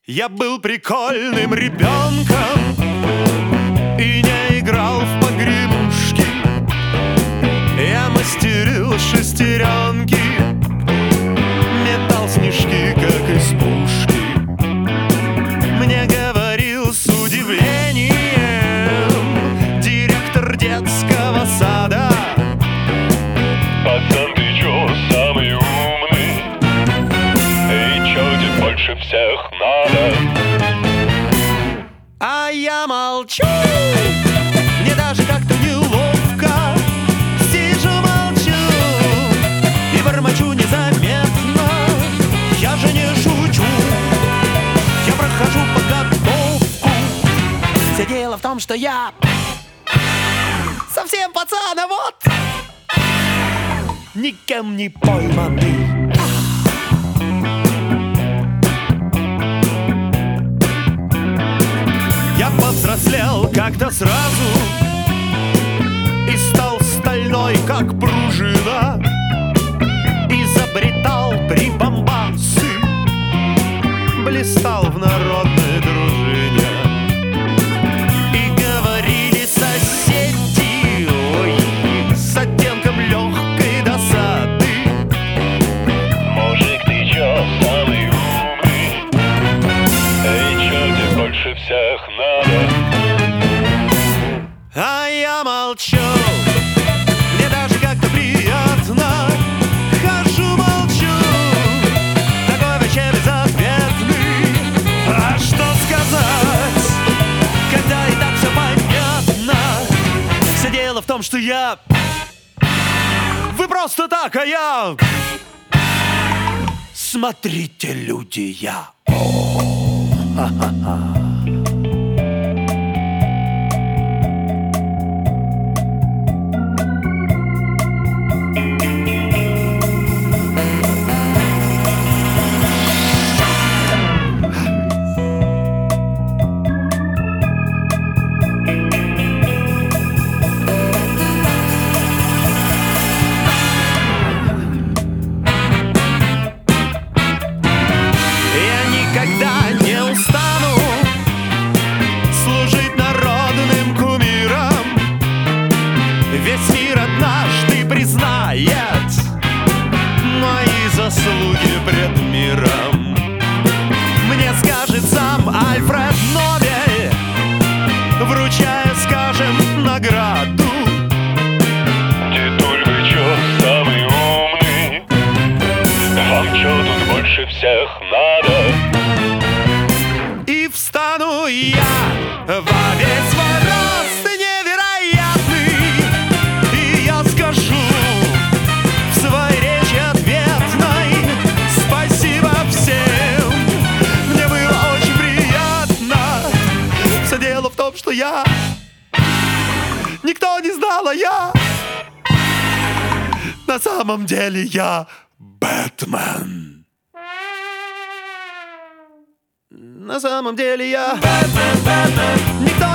Я был прикольным ребенком и не играл в погремушки. Я мастерил шестеренки, метал снежки, как из пушки. Мне говорил с удивлением директор детского сада: пацан, ты чё самый умный? И чё тебе больше всех надо? А я молчу, мне даже как-то неловко. Сижу, молчу и бормочу незаметно. Я же не шучу, я прохожу подготовку. Все дело в том, что я совсем пацан, а вот никем не пойманный. Я повзрослел как-то сразу и стал стальной, как пружина. Изобретал прибамбасы, блистал в народной дружине. И говорили соседи, ой, с оттенком легкой досады: мужик, ты чё самый умный? И чё тебе больше всех надо? А я молчу, мне даже как-то приятно. Хожу, молчу, такой вообще безответный. А что сказать, когда и так все понятно? Все дело в том, что я... Вы просто так, а я... Смотрите, люди, я... Ха-ха-ха. Никогда не устану служить народным кумирам. Весь мир однажды признает мои заслуги пред миром. Мне скажет сам Альфред Нобель, вручая, скажем, награду: Дедуль, вы чё самый умный? Вам чё тут больше всех надо? И встану я во весь свой рост невероятный, и я скажу в своей речи ответной: спасибо всем, мне было очень приятно. Все дело в том, что я... Никто не знал, а я... На самом деле я Бэтмен. На самом деле я Бэтмен, Бэтмен. Никто